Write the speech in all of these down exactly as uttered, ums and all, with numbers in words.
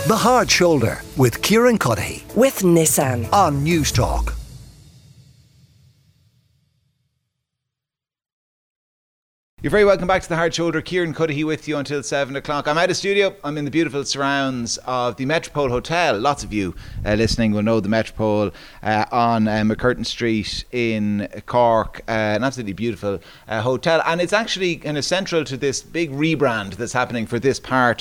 The Hard Shoulder with Kieran Cuddihy with Nissan on News Talk. You're very welcome back to The Hard Shoulder. Kieran Cuddihy with you until seven o'clock. I'm out of studio. I'm in the beautiful surrounds of the Metropole Hotel. Lots of you uh, listening will know the Metropole uh, on uh, McCurtain Street in Cork. Uh, an absolutely beautiful uh, hotel. And it's actually kind of central to this big rebrand that's happening for this part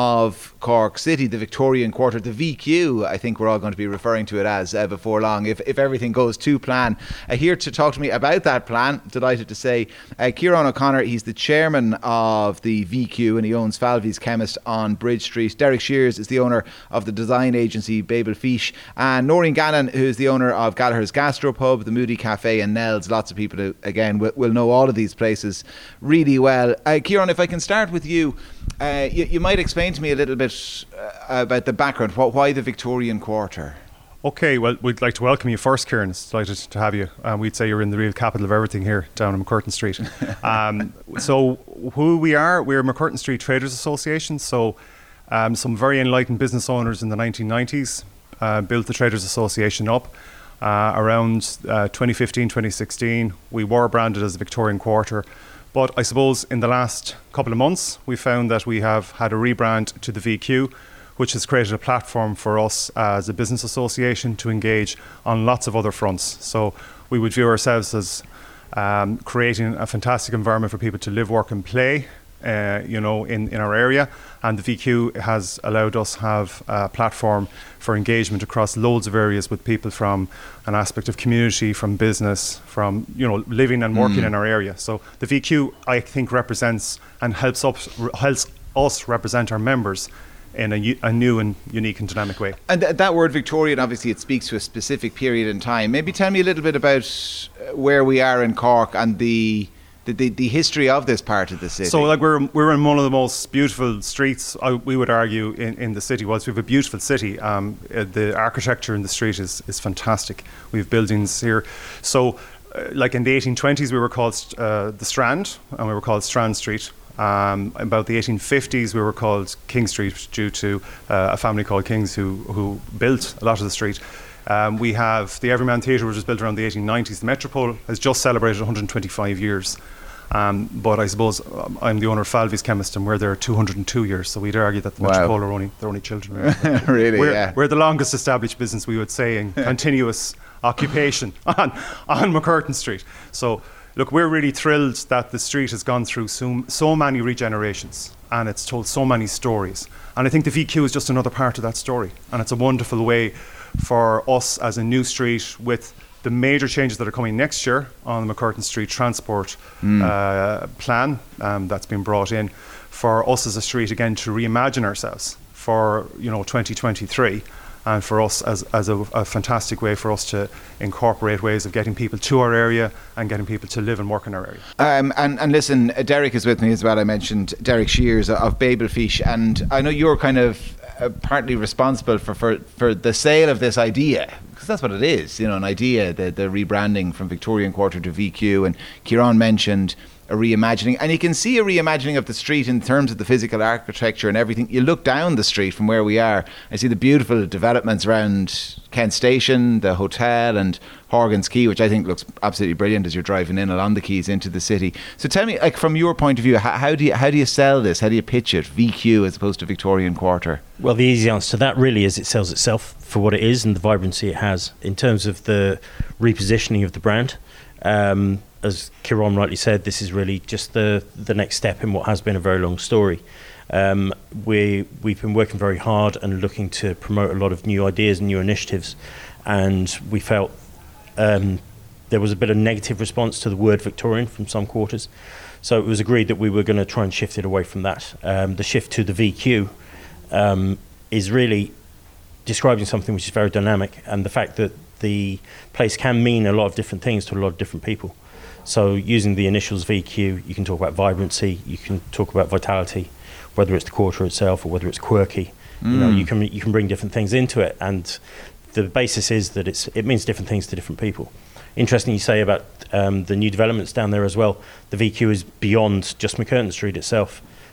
of Cork City, the Victorian Quarter, the V Q, I think we're all going to be referring to it as uh, before long, if, if everything goes to plan. Uh, here to talk to me about that plan, delighted to say, uh, Ciarán O'Connor. He's the chairman of the V Q and he owns Falvey's Chemist on Bridge Street. Derek Shears is the owner of the design agency Babel Fiche, and Noreen Gannon, who's the owner of Gallagher's Gastropub, the Moody Cafe and Nell's. Lots of people who, again, will, will know all of these places really well. Uh, Ciarán, if I can start with you, uh, you, you might explain to me a little bit uh, about the background. What, why the Victorian Quarter? Okay, well, we'd like to welcome you first, Kieran. It's delighted to have you. Um, we'd say you're in the real capital of everything here down on McCurtain Street. Um, so who we are, we're McCurtain Street Traders Association. So um, some very enlightened business owners in the nineteen nineties uh, built the Traders Association up. Uh, around uh, twenty fifteen, twenty sixteen, we were branded as the Victorian Quarter. But I suppose in the last couple of months, we found that we have had a rebrand to the V Q, which has created a platform for us as a business association to engage on lots of other fronts. So we would view ourselves as um, creating a fantastic environment for people to live, work and play, uh, you know, in, in our area. And the V Q has allowed us have a platform for engagement across loads of areas with people from an aspect of community, from business, from, you know, living and working mm. in our area. So the V Q, I think, represents and helps us, helps us represent our members in a, a new and unique and dynamic way. And th- that word Victorian, obviously it speaks to a specific period in time. Maybe tell me a little bit about where we are in Cork and the the, the, the history of this part of the city. So like we're we're in one of the most beautiful streets, I, we would argue, in, in the city. Whilst we have a beautiful city, um, uh, the architecture in the street is, is fantastic. We have buildings here. So uh, like in the eighteen twenties we were called uh, the Strand, and we were called Strand Street. Um, about the eighteen fifties we were called King Street due to uh, a family called Kings who, who built a lot of the street. Um, we have the Everyman Theatre, which was built around the eighteen nineties. The Metropole has just celebrated one hundred twenty-five years. Um, but I suppose um, I'm the owner of Falvey's Chemist and we're there two hundred two years, so we'd argue that the wow. Metropole are only, they're only children. Really, we're, yeah. We're the longest established business, we would say, in continuous occupation on, on McCurtain Street. So look, we're really thrilled that the street has gone through so, so many regenerations and it's told so many stories. And I think the V Q is just another part of that story. And it's a wonderful way for us as a new street, with the major changes that are coming next year on the McCurtain Street transport mm. uh, plan um, that's been brought in, for us as a street again to reimagine ourselves for, you know, twenty twenty-three. And for us as, as a, a fantastic way for us to incorporate ways of getting people to our area and getting people to live and work in our area. Um, and, and listen, Derek is with me as well. I mentioned Derek Shears of Babel Fiche, and I know you're kind of uh, partly responsible for, for, for the sale of this idea, because that's what it is, you know, an idea, the, the rebranding from Victorian Quarter to V Q. And Ciarán mentioned a reimagining, and you can see a reimagining of the street in terms of the physical architecture and everything. You look down the street from where we are, I see the beautiful developments around Kent Station, the hotel, and Horgan's Quay, which I think looks absolutely brilliant as you're driving in along the quays into the city. So tell me, like, from your point of view, how, how do you how do you sell this? How do you pitch it, V Q as opposed to Victorian Quarter? Well, the easy answer to that really is it sells itself for what it is and the vibrancy it has. In terms of the repositioning of the brand, um, as Ciarán rightly said, this is really just the the next step in what has been a very long story. Um, we, we've been working very hard and looking to promote a lot of new ideas and new initiatives, and we felt um, there was a bit of negative response to the word Victorian from some quarters. So it was agreed that we were going to try and shift it away from that. Um, the shift to the V Q um, is really describing something which is very dynamic, and the fact that the place can mean a lot of different things to a lot of different people. So using the initials V Q, you can talk about vibrancy, you can talk about vitality, whether it's the quarter itself or whether it's quirky. Mm. You know, you can you can bring different things into it, and the basis is that it's it means different things to different people. Interesting you say about um, the new developments down there as well. The V Q is beyond just McCurtain Street itself.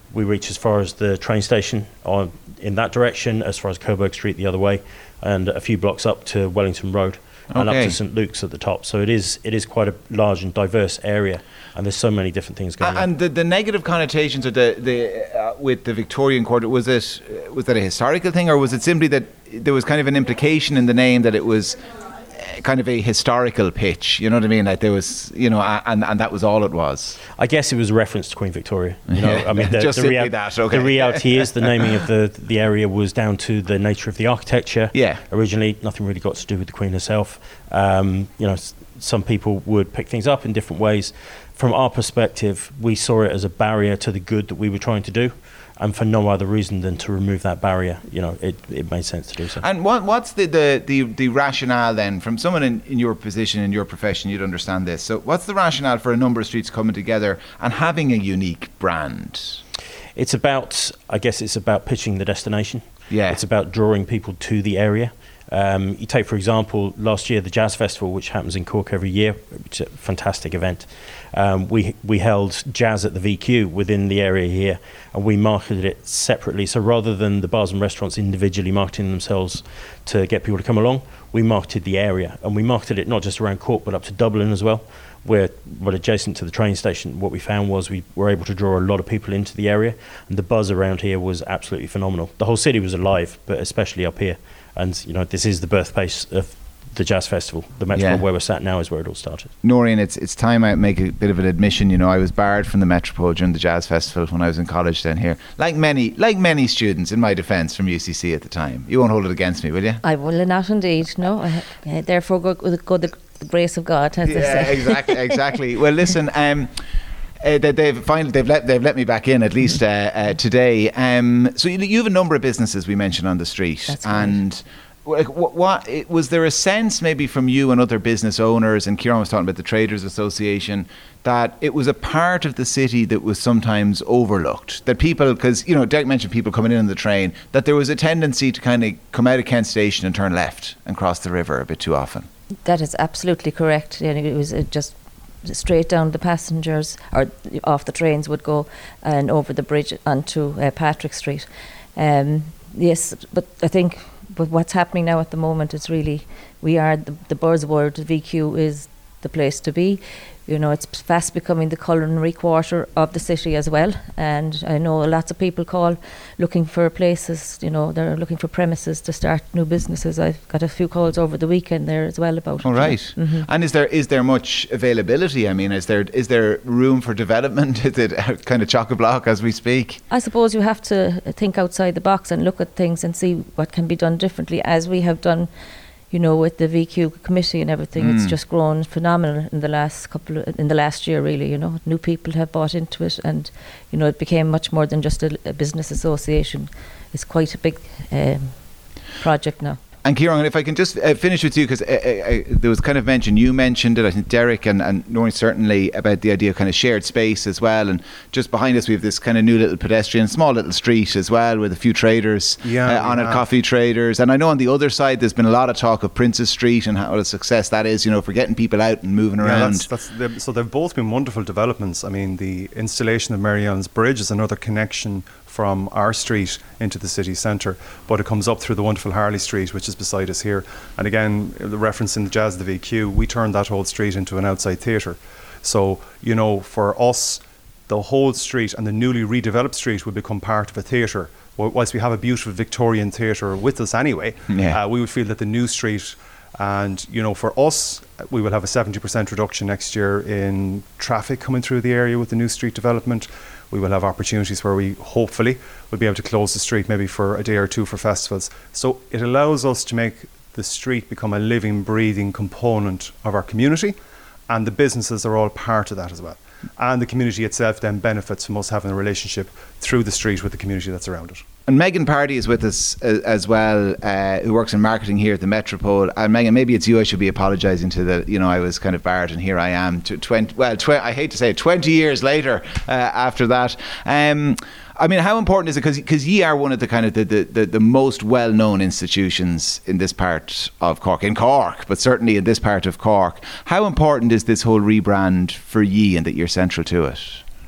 we reach as far as the train station on in that direction, as far as Coburg Street the other way, and a few blocks up to Wellington Road. And Okay. up to St Luke's at the top. So it is it is quite a large and diverse area, and there's so many different things going A- on. And the, the negative connotations of the the uh, with the Victorian Quarter, was it uh, was that a historical thing, or was it simply that there was kind of an implication in the name that it was uh, kind of a historical pitch? You know what I mean? Like there was, you know, a- and and that was all it was. I guess it was a reference to Queen Victoria. You know, I mean, the, Just the, simply that, okay. the reality is the naming of the the area was down to the nature of the architecture. Yeah. Originally, nothing really got to do with the Queen herself. Um, you know, s- some people would pick things up in different ways. From our perspective, we saw it as a barrier to the good that we were trying to do, and for no other reason than to remove that barrier. You know, it, it made sense to do so. And what what's the the, the, the rationale then, from someone in, in your position, in your profession, you'd understand this. So what's the rationale for a number of streets coming together and having a unique brand? It's about, I guess it's about pitching the destination. Yeah. It's about drawing people to the area. Um, you take, for example, last year, the Jazz Festival, which happens in Cork every year, which is a fantastic event. Um, we we held jazz at the V Q within the area here, and we marketed it separately. So rather than the bars and restaurants individually marketing themselves to get people to come along, we marketed the area, and we marketed it not just around Cork, but up to Dublin as well. We're well adjacent to the train station. What we found was we were able to draw a lot of people into the area, and the buzz around here was absolutely phenomenal. The whole city was alive, but especially up here. And you know, this is the birthplace of the Jazz Festival. The Metropole, Yeah. where we're sat now, is where it all started. Noreen, it's it's time I make a bit of an admission. You know, I was barred from the Metropole during the Jazz Festival when I was in college down here. Like many, like many students, in my defence, from U C C at the time. You won't hold it against me, will you? I will not indeed, no. I, uh, therefore, go, go, go the, the grace of God, as they Yeah, say. exactly, exactly. Well, listen, um, uh, they, they've finally they've let they've let me back in at least uh, uh, today. Um, so you, you have a number of businesses we mentioned on the street, That's right. and. Like, what, what it- was there a sense maybe from you and other business owners, and Kieran was talking about the Traders Association, that it was a part of the city that was sometimes overlooked? That people, because you know, Derek mentioned people coming in on the train, that there was a tendency to kind of come out of Kent Station and turn left and cross the river a bit too often. That is absolutely correct. You know, it was uh, just straight down the passengers, or off the trains would go, and over the bridge onto uh, Patrick Street. Um, yes, but I think but what's happening now at the moment is really, we are the, the buzzword. The V Q is the place to be. You know, it's fast becoming the culinary quarter of the city as well. And I know lots of people call looking for places, you know, they're looking for premises to start new businesses. I've got a few calls over the weekend there as well about All it. right. Mhm. And is there is there much availability? I mean, is there is there room for development? Is it kind of chock-a-block as we speak? I suppose you have to think outside the box and look at things and see what can be done differently, as we have done, you know, with the V Q committee and everything. Mm. It's just grown phenomenal in the last couple of, in the last year, really. You know, new people have bought into it, and you know, it became much more than just a, a business association. It's quite a big um, project now. And Kieran, if I can just uh, finish with you, because uh, uh, there was kind of mention, you mentioned it, I think Derek and, and Noreen certainly, about the idea of kind of shared space as well. And just behind us, we have this kind of new little pedestrian, small little street as well, with a few traders Yeah, uh, on we it, have. coffee traders. And I know on the other side, there's been a lot of talk of Princess Street and how what a success that is, you know, for getting people out and moving Yeah, around. that's, that's, they've- so they've both been wonderful developments. I mean, the installation of Mary Ellen's Bridge is another connection from our street into the city centre, but it comes up through the wonderful Harley Street, which is beside us here. And again, the reference in the Jazz, the V Q, we turned that whole street into an outside theatre. So, you know, for us, the whole street and the newly redeveloped street will become part of a theatre. Wh- Whilst we have a beautiful Victorian theatre with us anyway, Yeah. uh, we would feel that the new street, and you know, for us, we will have a seventy percent reduction next year in traffic coming through the area with the new street development. We will have opportunities where we hopefully will be able to close the street maybe for a day or two for festivals. So it allows us to make the street become a living, breathing component of our community, and the businesses are all part of that as well. And the community itself then benefits from us having a relationship through the street with the community that's around it. And Megan Party is with us uh, as well, uh, who works in marketing here at the Metropole. And Megan, maybe it's you I should be apologising to, that, you know, I was kind of barred and here I am. To twenty, well, tw- I hate to say it, twenty years later uh, after that. Um, I mean, how important is it? Because ye are one of the kind of the, the, the, the most well-known institutions in this part of Cork, in Cork, but certainly in this part of Cork. How important is this whole rebrand for ye and that you're central to it?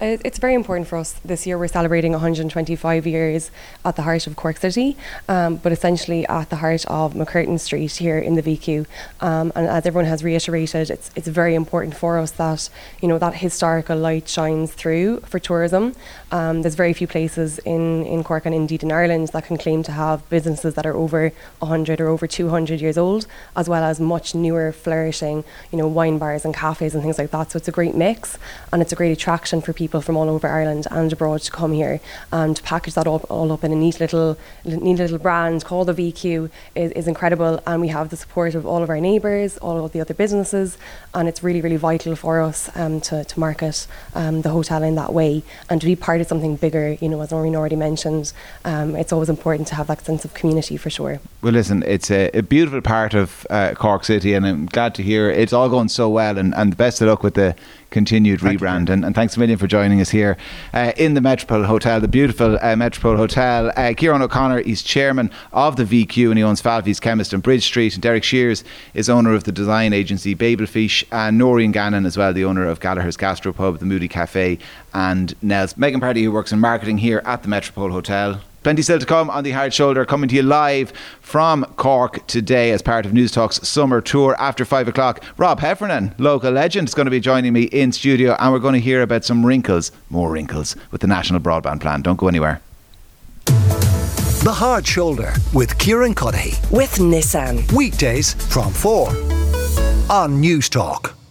It- It's very important for us. This year we're celebrating one hundred twenty-five years at the heart of Cork City, um, but essentially at the heart of McCurtain Street here in the V Q. Um, and as everyone has reiterated, it's it's very important for us that, you know, that historical light shines through for tourism. Um, there's very few places in, in Cork and indeed in Ireland that can claim to have businesses that are over one hundred or over two hundred years old, as well as much newer, flourishing, you know, wine bars and cafes and things like that. So it's a great mix, and it's a great attraction for people from all over Ireland and abroad to come here, and to package that all, all up in a neat little neat little brand called the V Q is, is incredible. And we have the support of all of our neighbours, all of the other businesses, and it's really, really vital for us um, to, to market um, the hotel in that way and to be part of something bigger. You know, as Noreen already mentioned, um, it's always important to have that sense of community for sure. Well, listen, it's a, a beautiful part of uh, Cork City, and I'm glad to hear it's all going so well, and, and the best of luck with the continued Thank rebrand. And, and thanks a million for joining us here uh, in the Metropole Hotel, the beautiful uh, Metropole Hotel. Uh, Kieran O'Connor is chairman of the V Q, and he owns Falvey's Chemist on Bridge Street. And Derek Shears is owner of the design agency Babelfish, and Noreen Gannon as well, the owner of Gallagher's Gastropub, the Moody Cafe, and Nels. Megan Party, who works in marketing here at the Metropole Hotel. Plenty still to come on the Hard Shoulder, coming to you live from Cork today as part of News Talk's summer tour after five o'clock. Rob Heffernan, local legend, is going to be joining me in studio, and we're going to hear about some wrinkles, more wrinkles, with the National Broadband Plan. Don't go anywhere. The Hard Shoulder with Kieran Cuddihy. With Nissan. Weekdays from four on News Talk.